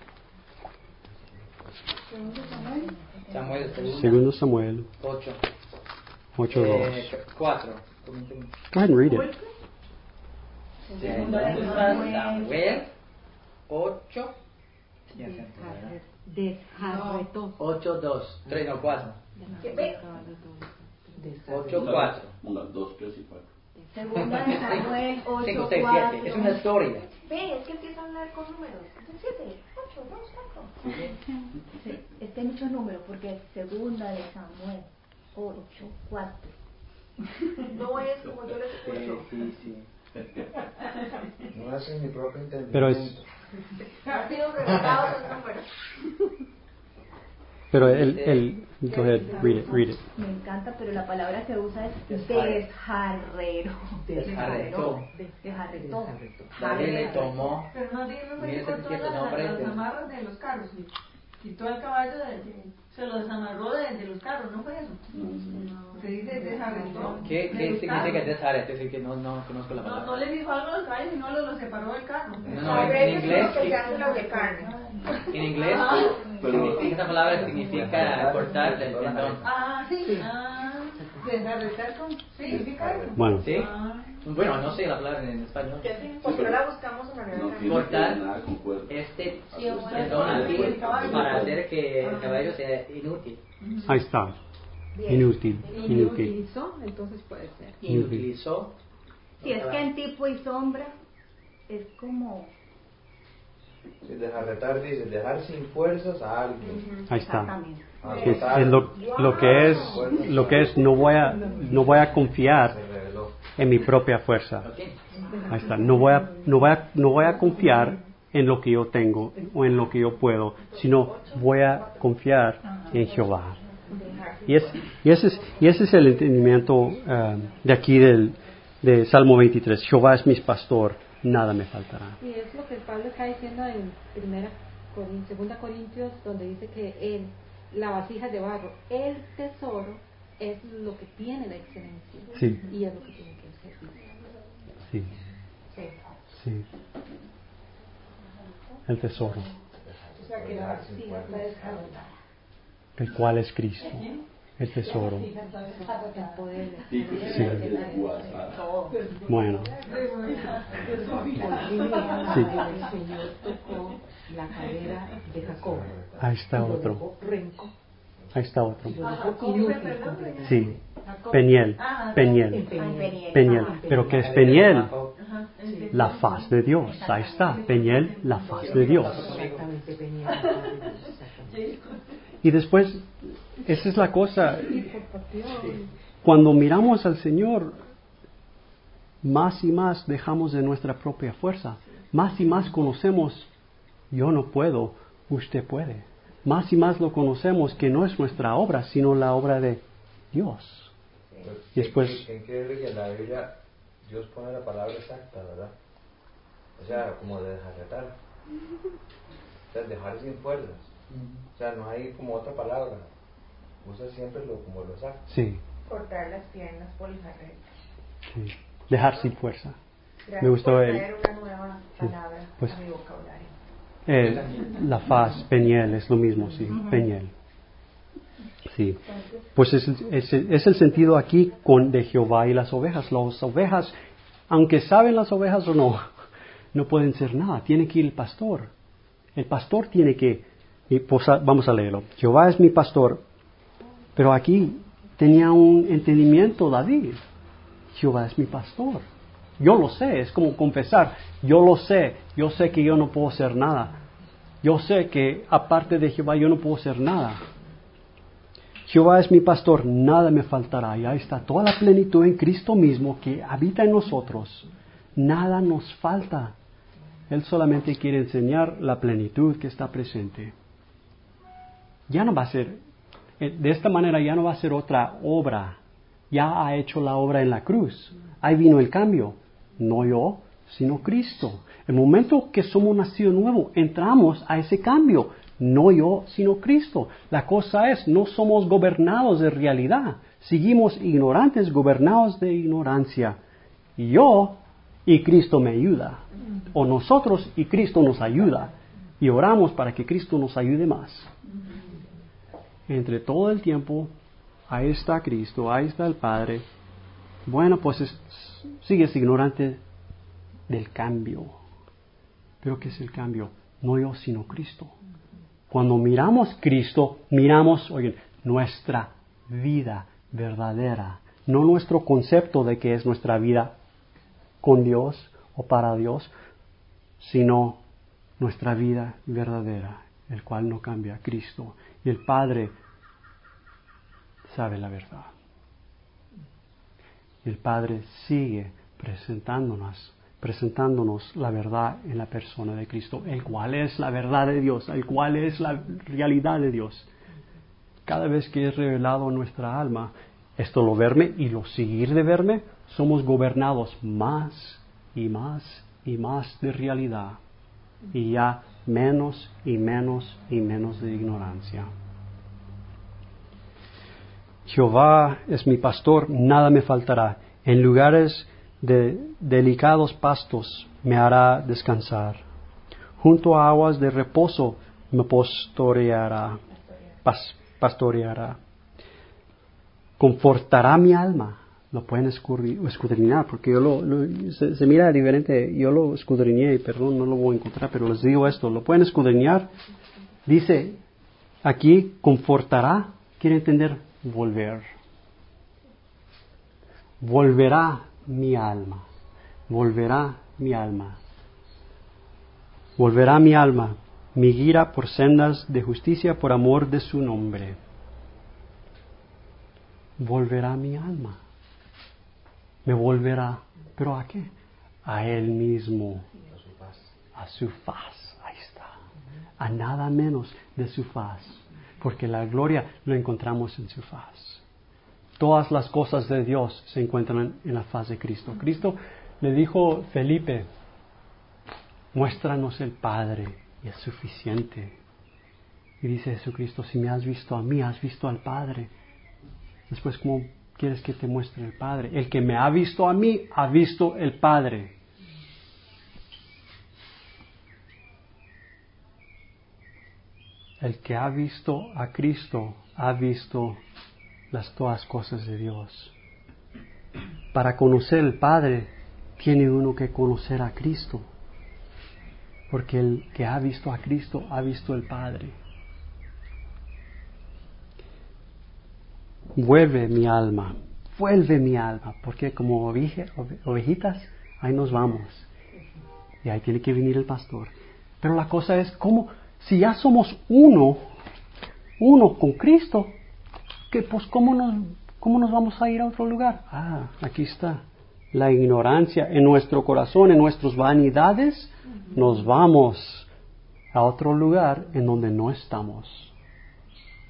Samuel, Segundo Samuel 8. 8:2. 4. Go ahead and read it. Segunda Samuel 8. Desjarretó. 8, 2, 3, no, 4. 8, 4. 2, 3 y 4. Segunda de Samuel 8, 5, 6, 4. 7. Es una historia. Ve, es que empieza a hablar con números. 7, 8, 2, 4. Sí, es que hay muchos números, porque segunda de Samuel 8, 4. No es como yo les escucho. Sí. No hacen mi propio entendimiento. Pero es, Han sido revelados los números. pero go ahead, read it. Me encanta, pero la palabra que usa es desjarrero. Desjarretó. Desjarretó. David le tomó. Pero no dice Mira, que cortó 77 nombres las de- amarras de los carros. Quitó el caballo, se lo desamarró de los carros, ¿no fue eso? Se dice desarregló. ¿Qué significa desjarretó? Es decir, que no conozco la No palabra. le dijo algo a los caballos, sino lo separó del carro. No, en Es inglés. lo que se hace lo de carne. En inglés, esa palabra significa cortar el tendón. Ah, sí. Desarretar significa eso. Bueno, ¿Sí? Ah. Bueno, no sé la palabra en español. Porque no la buscamos en la No Real tiene Cortar nada con cuerpo. este Sí, bueno. tendón aquí El caballo. para hacer que el caballo sea inútil. ahí está. Inútil. Y lo utilizó, entonces puede ser. Y utilizó. Si es que en tipo y sombra es como Si desjarretar dice dejar sin fuerzas a alguien. Ahí está. exactamente. Es lo que es no voy a confiar Se reveló. en mi propia fuerza. ¿Lo tiene? Ahí está. No voy a confiar en lo que yo tengo o en lo que yo puedo, sino voy a confiar en Jehová. Y ese es el entendimiento de aquí de Salmo 23. Jehová es mi pastor, nada me faltará. Y es lo que Pablo está diciendo en 2 Corintios, donde dice que la vasija de barro, el tesoro, es lo que tiene la excelencia. Sí. Y es lo que tiene que ser. Sí, sí. El tesoro, O sea que la vasija está desarrollada. el cual es Cristo. El tesoro. El poder. Y que Sí. sea de WhatsApp. Bueno, Sí. El Señor tocó la cadera de Jacob. ahí está Y lo otro. dejó renco. Ahí está otro. Y lo dejó inútil completamente. Sí. Peniel. En Peniel. Peniel. Peniel. ¿Pero qué es Peniel? Ajá, en La faz de Dios. Ahí está. Peniel, la faz de Dios. Exactamente, Peniel. Y después, esa es la cosa. Cuando miramos al Señor, más y más dejamos de nuestra propia fuerza. Más y más conocemos, yo no puedo, usted puede. más y más lo conocemos que no es nuestra obra, sino la obra de Dios. Y después, qué increíble que en la Biblia Dios pone la palabra exacta, ¿verdad? O sea, como de desarretar. O sea, dejar sin fuerzas. O sea, no hay como otra palabra. Usa siempre como lo exacto. sí, Cortar las piernas por la red. sí, dejar sin fuerza. Gracias Me gustó por el, traer una nueva palabra pues, a mi vocabulario. la faz, Peniel, es lo mismo, sí, Peniel. Sí, pues es el sentido aquí de Jehová y las ovejas. Las ovejas, aunque saben las ovejas o no, no pueden ser nada. Tiene que ir el pastor. El pastor tiene que, pues, vamos a leerlo. Jehová es mi pastor, pero aquí tenía un entendimiento David. Jehová es mi pastor. Yo lo sé, es como confesar. Yo sé que yo no puedo hacer nada. Yo sé que aparte de Jehová yo no puedo hacer nada. Jehová es mi pastor, nada me faltará. Y ahí está toda la plenitud en Cristo mismo que habita en nosotros. Nada nos falta. Él solamente quiere enseñar la plenitud que está presente. Ya no va a ser, de esta manera ya no va a ser otra obra. Ya ha hecho la obra en la cruz. Ahí vino el cambio. No yo, sino Cristo. El momento que somos nacido nuevo, entramos a ese cambio. No yo, sino Cristo. La cosa es, no somos gobernados de realidad. Seguimos ignorantes, gobernados de ignorancia. Yo y Cristo me ayuda. O nosotros y Cristo nos ayuda. Y oramos para que Cristo nos ayude más. Entre todo el tiempo, ahí está Cristo, ahí está el Padre. Bueno, pues sigues ignorante del cambio. ¿Pero qué es el cambio? No yo, sino Cristo. Cuando miramos Cristo, miramos, oigan, nuestra vida verdadera. No nuestro concepto de que es nuestra vida con Dios o para Dios, sino nuestra vida verdadera, el cual no cambia, Cristo. Y el Padre sabe la verdad. Y el Padre sigue presentándonos la verdad en la persona de Cristo, el cual es la verdad de Dios, el cual es la realidad de Dios. Cada vez que es revelado en nuestra alma, esto lo verme y lo seguir de verme, somos gobernados más y más y más de realidad, y ya menos y menos y menos de ignorancia. Jehová es mi pastor, nada me faltará. En lugares de delicados pastos me hará descansar. Junto a aguas de reposo me pastoreará. Confortará mi alma. Lo pueden escudriñar, porque se mira diferente. Yo lo escudriñé, perdón, no lo voy a encontrar, pero les digo esto, lo pueden escudriñar. Dice aquí, confortará, quiere entender volver. Volverá mi alma. Volverá mi alma. Volverá mi alma. Me guiará por sendas de justicia por amor de su nombre. Volverá mi alma. Me volverá. ¿Pero a qué? A Él mismo. A su faz. Ahí está. A nada menos de su faz. Porque la gloria lo encontramos en su faz. Todas las cosas de Dios se encuentran en la faz de Cristo. Cristo le dijo a Felipe, muéstranos el Padre y es suficiente. Y dice Jesucristo, si me has visto a mí, has visto al Padre. Después, ¿cómo quieres que te muestre el Padre? El que me ha visto a mí, ha visto el Padre. El que ha visto a Cristo, ha visto todas cosas de Dios. Para conocer el Padre, tiene uno que conocer a Cristo. Porque el que ha visto a Cristo, ha visto el Padre. Vuelve mi alma, porque como ovejitas, ahí nos vamos. Y ahí tiene que venir el pastor. Pero la cosa es, ¿cómo? Si ya somos uno con Cristo, pues ¿cómo nos vamos a ir a otro lugar? Aquí está. La ignorancia en nuestro corazón, en nuestras vanidades, nos vamos a otro lugar en donde no estamos.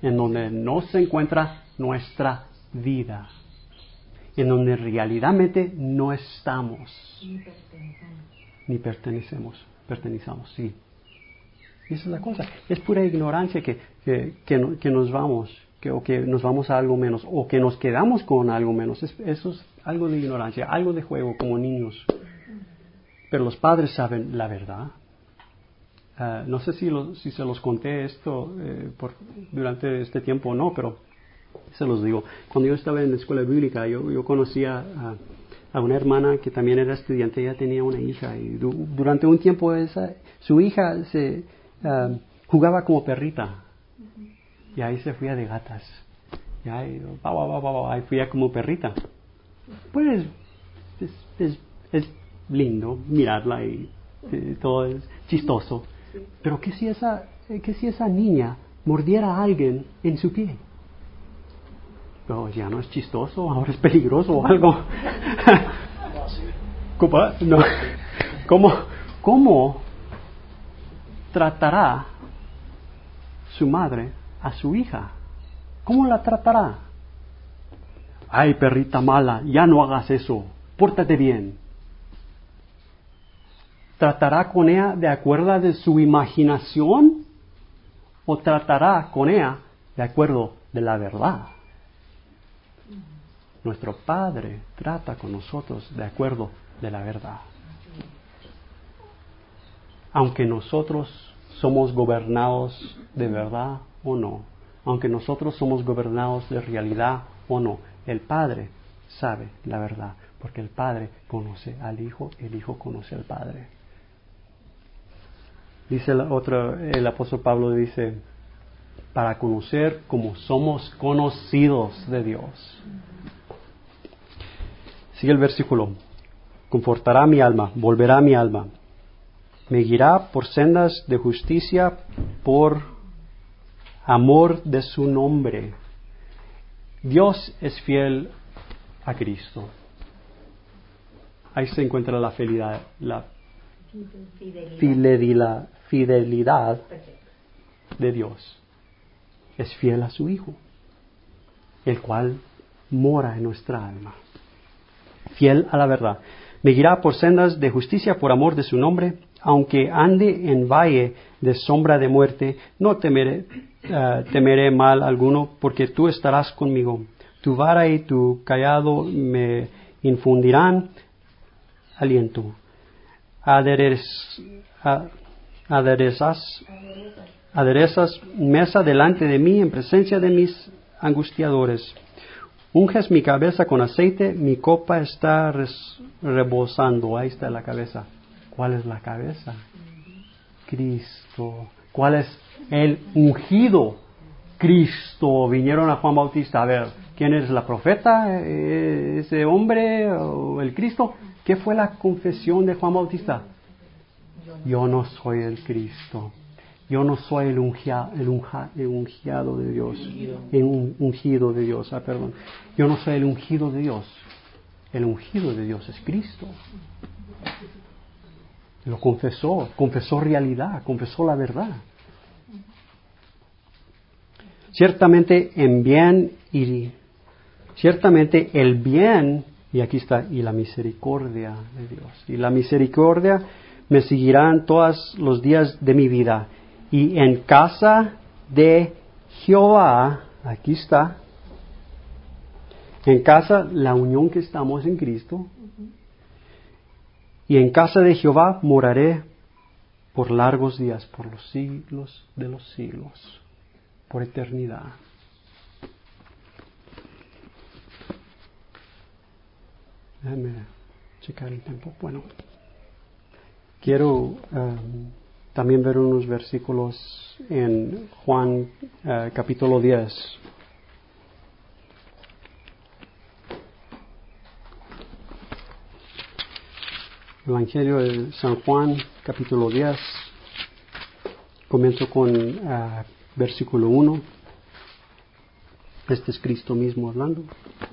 en donde no se encuentra nuestra vida, en donde realmente no estamos, ni pertenecemos, sí. Y esa es la cosa, es pura ignorancia que nos vamos, o que nos vamos a algo menos, o que nos quedamos con algo menos. Eso es algo de ignorancia, algo de juego como niños. Pero los padres saben la verdad. No sé si se los conté esto durante este tiempo o no, pero se los digo. Cuando yo estaba en la escuela bíblica, yo conocía a una hermana que también era estudiante. Ella tenía una hija y durante un tiempo su hija se jugaba como perrita y ahí se fue de gatas. Y ahí fui como perrita. Pues es lindo mirarla y todo es chistoso. Pero ¿qué si esa niña mordiera a alguien en su pie? No, ya no es chistoso, ahora es peligroso o algo. ¿Cómo tratará su madre a su hija? ¿Cómo la tratará? Ay, perrita mala, ya no hagas eso, pórtate bien. ¿Tratará con ella de acuerdo de su imaginación o tratará con ella de acuerdo de la verdad? Nuestro Padre trata con nosotros de acuerdo de la verdad. Aunque nosotros somos gobernados de verdad o no, aunque nosotros somos gobernados de realidad o no, el Padre sabe la verdad, porque el Padre conoce al Hijo, el Hijo conoce al Padre. Dice el apóstol Pablo dice, para conocer como somos conocidos de Dios. Sigue el versículo. Confortará mi alma, volverá mi alma. Me guiará por sendas de justicia por amor de su nombre. Dios es fiel a Cristo. Ahí se encuentra la fidelidad de Dios. Es fiel a su Hijo, el cual mora en nuestra alma. Fiel a la verdad. Me guiará por sendas de justicia por amor de su nombre. Aunque ande en valle de sombra de muerte, no temeré mal alguno, porque tú estarás conmigo. Tu vara y tu cayado me infundirán aliento. Aderezas mesa delante de mí en presencia de mis angustiadores. Unges mi cabeza con aceite, mi copa está rebosando. Ahí está la cabeza. ¿Cuál es la cabeza? Cristo. ¿Cuál es el ungido? Cristo. Vinieron a Juan Bautista. A ver, ¿quién es la profeta? ¿Ese hombre o el Cristo? ¿Qué fue la confesión de Juan Bautista? Yo no soy el Cristo. Yo no soy el ungido de Dios. Ungido de Dios. Perdón. Yo no soy el ungido de Dios. El ungido de Dios es Cristo. Lo confesó realidad, confesó la verdad. Ciertamente el bien, y aquí está, y la misericordia de Dios. Y la misericordia me seguirán todos los días de mi vida. Y en casa de Jehová, aquí está, en casa, la unión que estamos en Cristo, y en casa de Jehová moraré por largos días, por los siglos de los siglos, por eternidad. Déjame checar el tiempo. Bueno, quiero también ver unos versículos en Juan capítulo 10. Evangelio de San Juan, capítulo 10. Comienzo con versículo 1. Este es Cristo mismo hablando.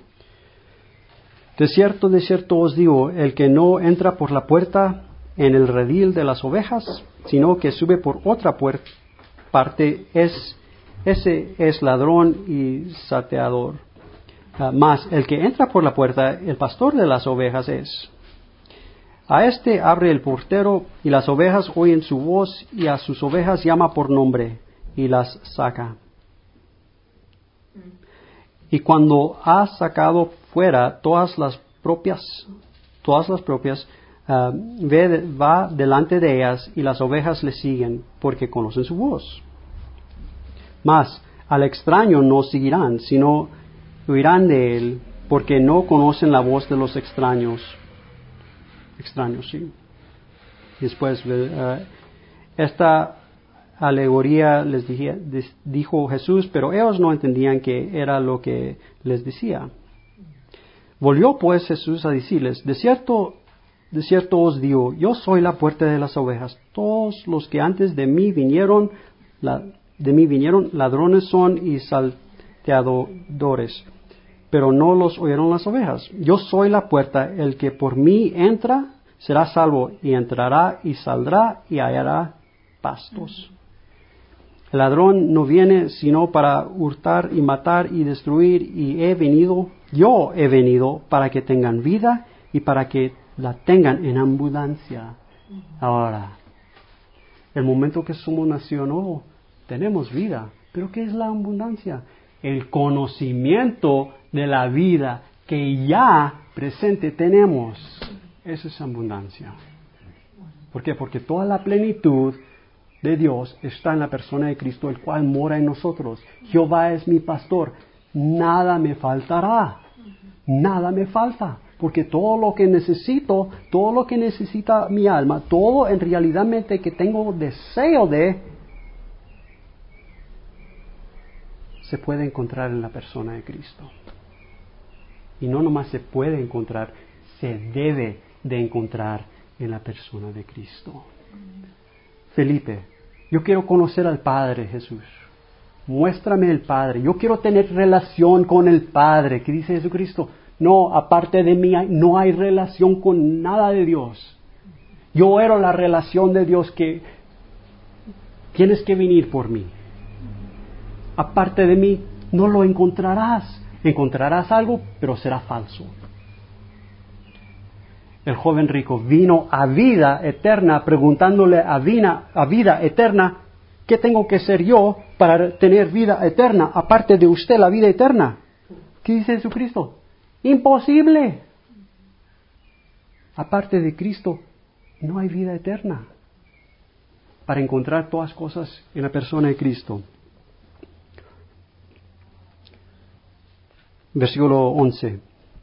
De cierto os digo, el que no entra por la puerta en el redil de las ovejas, sino que sube por otra parte, es ese es ladrón y saqueador. Mas el que entra por la puerta, el pastor de las ovejas es. A este abre el portero, y las ovejas oyen su voz, y a sus ovejas llama por nombre, y las saca. Y cuando ha sacado fuera todas las propias, va delante de ellas, y las ovejas le siguen, porque conocen su voz. Mas al extraño no seguirán, sino huirán de él, porque no conocen la voz de los extraños. Sí. Después, esta alegoría dijo Jesús, pero ellos no entendían qué era lo que les decía. Volvió pues Jesús a decirles, de cierto os digo, yo soy la puerta de las ovejas. Todos los que antes de mí vinieron, ladrones son y salteadores, pero no los oyeron las ovejas. Yo soy la puerta, el que por mí entra será salvo, y entrará y saldrá y hallará pastos. El ladrón no viene sino para hurtar y matar y destruir, y yo he venido para que tengan vida y para que la tengan en abundancia. Ahora, el momento que somos nación nuevo, tenemos vida. ¿Pero qué es la abundancia? El conocimiento de la vida que ya presente tenemos. Esa es abundancia. ¿Por qué? Porque toda la plenitud de Dios está en la persona de Cristo, el cual mora en nosotros. Jehová es mi pastor, nada me faltará. Nada me falta, porque todo lo que necesito, todo lo que necesita mi alma, todo en realidad que tengo deseo de, se puede encontrar en la persona de Cristo. Y no nomás se puede encontrar, se debe de encontrar en la persona de Cristo. Felipe, yo quiero conocer al Padre, Jesús. Muéstrame el Padre. Yo quiero tener relación con el Padre. ¿Qué dice Jesucristo? No, aparte de mí no hay relación con nada de Dios. Yo era la relación de Dios que tienes que venir por mí. Aparte de mí no lo encontrarás. Encontrarás algo, pero será falso. El joven rico vino a vida eterna, preguntándole a vida eterna, ¿qué tengo que ser yo para tener vida eterna? Aparte de usted, la vida eterna. ¿Qué dice Jesucristo? Imposible. Aparte de Cristo, no hay vida eterna. Para encontrar todas cosas en la persona de Cristo. Versículo 11.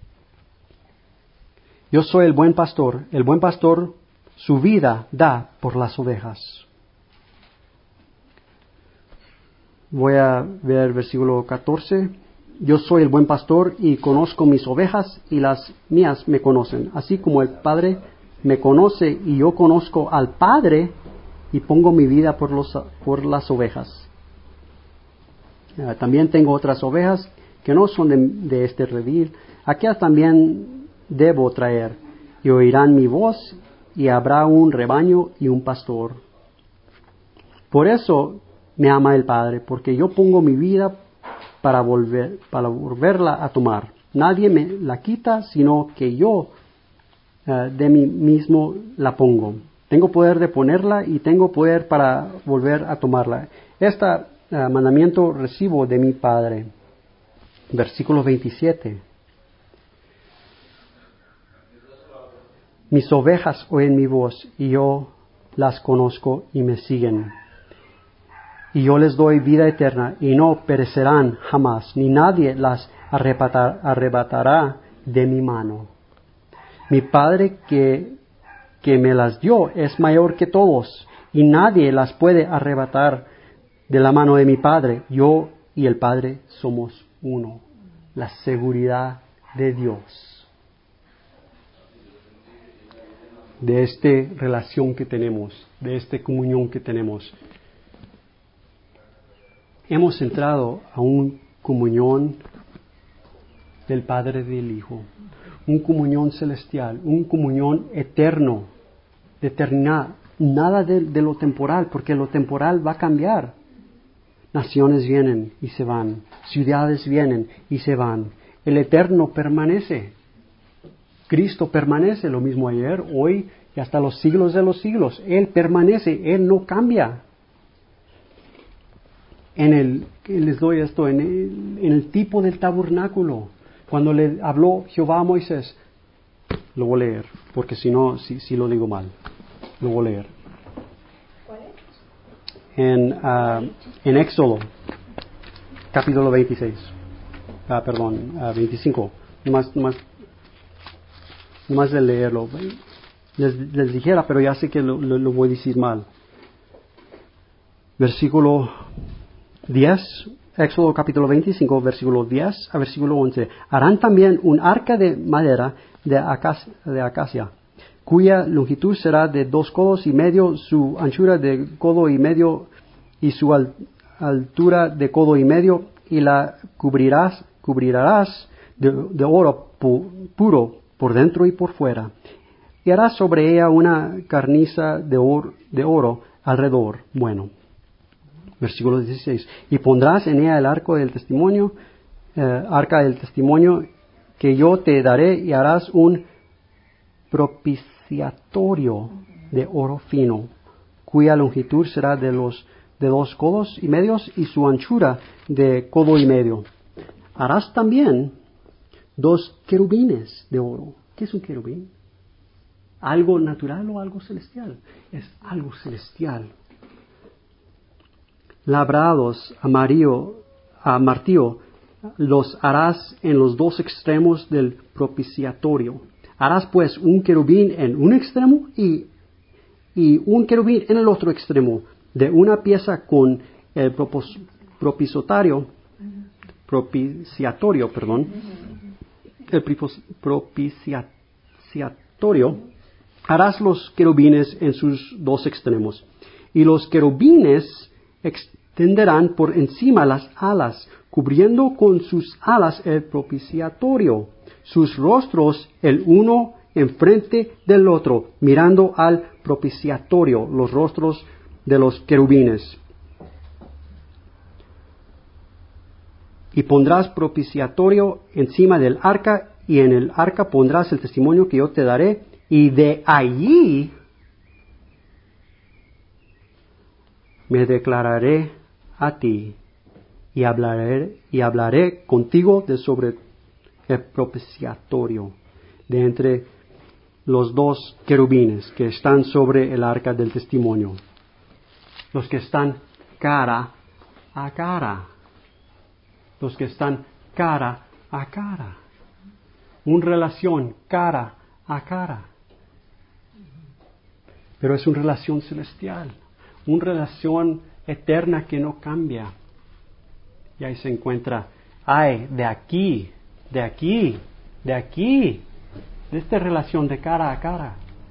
Yo soy el buen pastor su vida da por las ovejas. Voy a ver versículo 14. Yo soy el buen pastor y conozco mis ovejas y las mías me conocen. Así como el Padre me conoce y yo conozco al Padre y pongo mi vida por las ovejas. También tengo otras ovejas que no son de este redil. Aquellas también debo traer, y oirán mi voz, y habrá un rebaño y un pastor. Por eso me ama el Padre, porque yo pongo mi vida para volverla a tomar. Nadie me la quita, sino que yo de mí mismo la pongo. Tengo poder de ponerla y tengo poder para volver a tomarla. Este mandamiento recibo de mi Padre. Versículo 27. Mis ovejas oyen mi voz y yo las conozco y me siguen. Y yo les doy vida eterna y no perecerán jamás, ni nadie las arrebatará de mi mano. Mi Padre que me las dio es mayor que todos y nadie las puede arrebatar de la mano de mi Padre. Yo y el Padre somos uno. La seguridad de Dios. De esta relación que tenemos, de esta comunión que tenemos. Hemos entrado a una comunión del Padre y del Hijo, una comunión celestial, una comunión eterno, de eternidad, nada de lo temporal, porque lo temporal va a cambiar. naciones vienen y se van, ciudades vienen y se van. El Eterno permanece. Cristo permanece, lo mismo ayer, hoy y hasta los siglos de los siglos. Él permanece, Él no cambia. Les doy esto, en el tipo del tabernáculo, cuando le habló Jehová a Moisés, lo voy a leer, porque si no, si lo digo mal, lo voy a leer. ¿Cuál es? En Éxodo, capítulo 26, 25, nomás de leerlo. Les dijera, pero ya sé que lo voy a decir mal. Versículo 10, Éxodo capítulo 25, versículo 10 a versículo 11. Harán también un arca de madera de acacia, cuya longitud será de 2 codos y medio, su anchura de codo y medio y su altura de codo y medio, y la cubrirás de oro puro por dentro y por fuera. Y harás sobre ella una carniza de oro alrededor. Bueno. Versículo 16. Y pondrás en ella el arca del testimonio que yo te daré, y harás un propiciatorio de oro fino, cuya longitud será de 2 codos y medios y su anchura de codo y medio. Harás también 2 querubines de oro. ¿Qué es un querubín? ¿Algo natural o algo celestial? Es algo celestial. Labrados a martillo, los harás en los 2 extremos del propiciatorio. Harás pues un querubín en un extremo y un querubín en el otro extremo, de una pieza con el propiciatorio, el propiciatorio. Harás los querubines en sus 2 extremos, y los querubines extenderán por encima las alas, cubriendo con sus alas el propiciatorio, sus rostros el uno enfrente del otro, mirando al propiciatorio, los rostros de los querubines. Y pondrás propiciatorio encima del arca, y en el arca pondrás el testimonio que yo te daré, y de allí me declararé a ti y hablaré contigo de sobre el propiciatorio, de entre los 2 querubines que están sobre el arca del testimonio, los que están cara a cara, una relación cara a cara, pero es una relación celestial, una relación eterna que no cambia. Y ahí se encuentra, de esta relación de cara a cara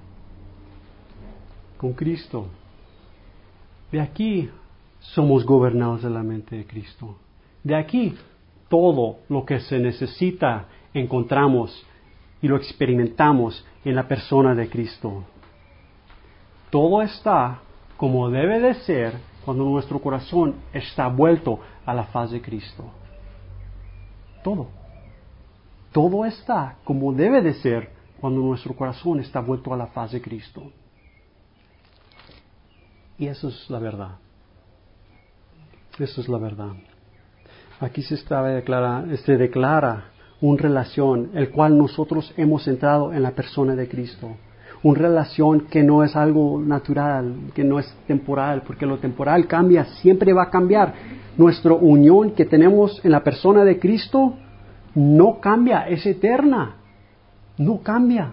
con Cristo. De aquí somos gobernados de la mente de Cristo. De aquí todo lo que se necesita encontramos y lo experimentamos en la persona de Cristo. Todo está como debe de ser cuando nuestro corazón está vuelto a la faz de Cristo. Todo está como debe de ser cuando nuestro corazón está vuelto a la faz de Cristo. Y eso es la verdad. Eso es la verdad. Aquí se declara una relación, el cual nosotros hemos entrado en la persona de Cristo. Una relación que no es algo natural, que no es temporal, porque lo temporal cambia, siempre va a cambiar. Nuestra unión que tenemos en la persona de Cristo no cambia, es eterna. No cambia.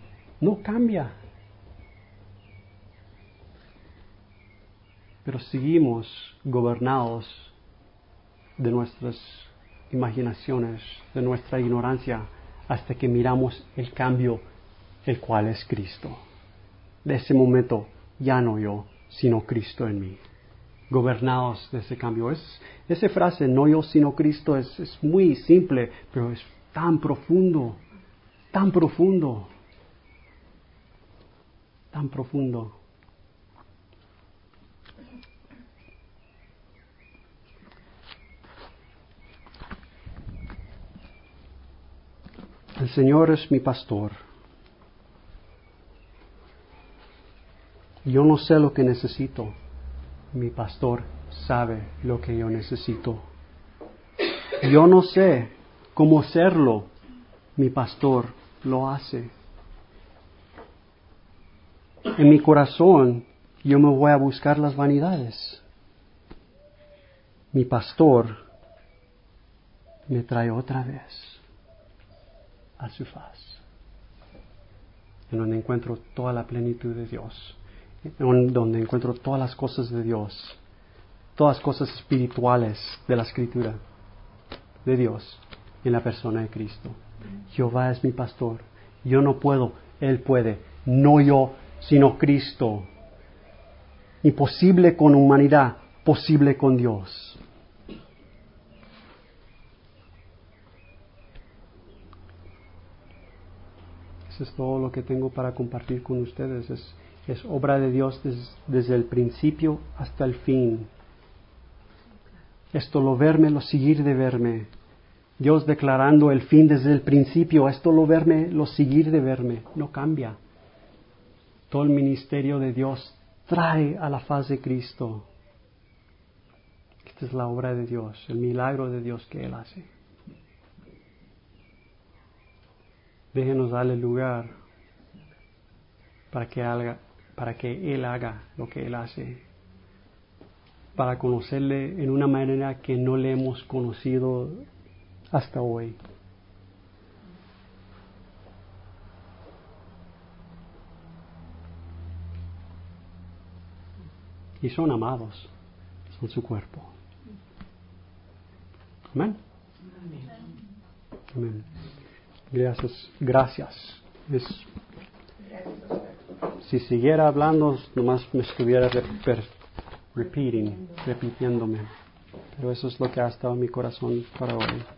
Pero seguimos gobernados de nuestras imaginaciones, de nuestra ignorancia, hasta que miramos el cambio, el cual es Cristo. De ese momento, ya no yo, sino Cristo en mí. Gobernados de ese cambio. Esa frase, no yo, sino Cristo, es muy simple, pero es tan profundo, tan profundo, tan profundo. El Señor es mi pastor. Yo no sé lo que necesito. Mi pastor sabe lo que yo necesito. Yo no sé cómo hacerlo. Mi pastor lo hace. En mi corazón yo me voy a buscar las vanidades. Mi pastor me trae otra vez a su faz, en donde encuentro toda la plenitud de Dios, en donde encuentro todas las cosas de Dios, todas las cosas espirituales de la Escritura de Dios en la persona de Cristo. Jehová es mi pastor. Yo no puedo, Él puede. No yo, sino Cristo. Imposible con humanidad, posible con Dios. Eso es todo lo que tengo para compartir con ustedes. Es obra de Dios desde el principio hasta el fin. Esto lo verme, lo seguir de verme. Dios declarando el fin desde el principio. Esto lo verme, lo seguir de verme. No cambia. Todo el ministerio de Dios trae a la faz de Cristo. Esta es la obra de Dios, el milagro de Dios que Él hace. Déjenos darle lugar para que Él haga lo que Él hace, para conocerle en una manera que no le hemos conocido hasta hoy. Y son amados, son su cuerpo. Amén. Amén. Gracias. Si siguiera hablando, nomás me estuviera repitiéndome. Pero eso es lo que ha estado en mi corazón para hoy.